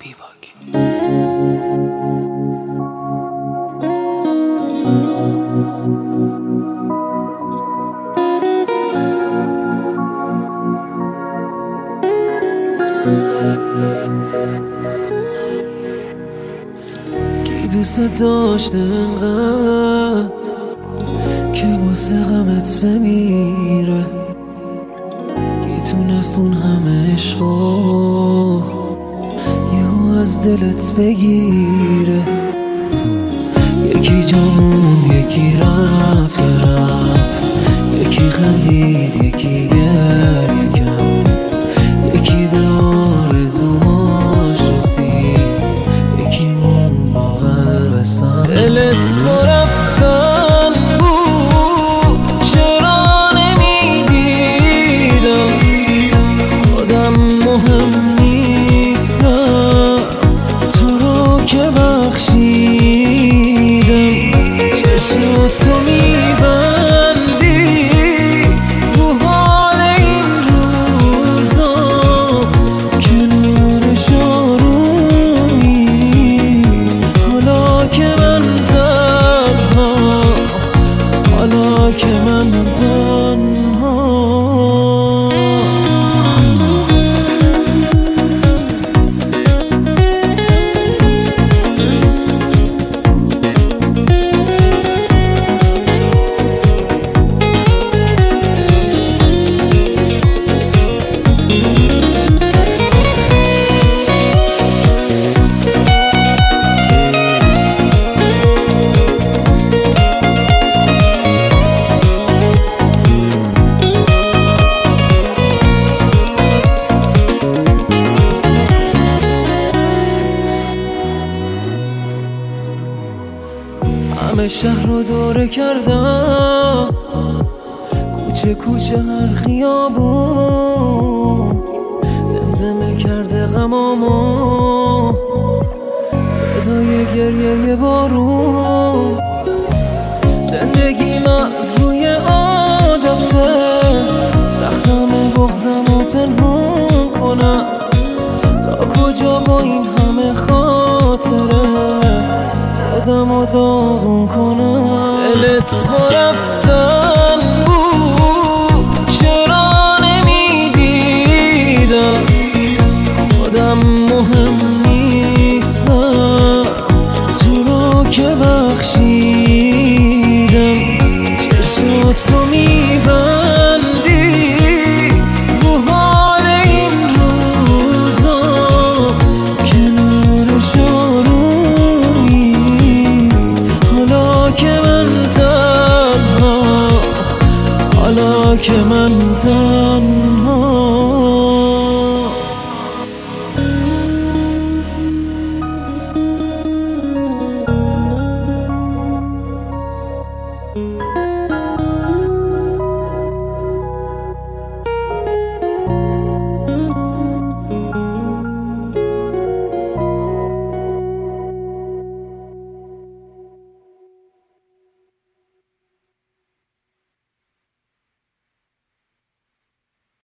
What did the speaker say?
بیباک. کی دوست داشته انقدر که واسه غمت بمیره، کی تونست اون همه عشقو یهو از دلت بگیره. یکی جامون یکی رفت که رفت، یکی خندید یکی گریه کرد، یکی به آرزوهاش رسید، یکی مون با قلب سنگ. دلت با رفتن بود چرا نمیدیدم، خودم مهم نیستم تو رو که بخشیدم. چشمتو میبندی رو حال این روزا که نورش آرومی، حالا که من تنها، حالا که من تنها. همه شهر رو دوره کردم، کوچه کوچه هر خیابون، زمزمه کرده غمامو صدای گریه بارون. زندگیم از روی عادته، سختم بغضم و پنهون کنم، تا کجا با این همه خاطره خودم رو داغون کنم. دلت با رفتن بود چرا نمیدیدم، خودم مهم نیستم تو رو که بخشیدم. چشمتو میبندی رو حال این روزا که نورش آرومی، حالا که من تنها، حالا که من تنها.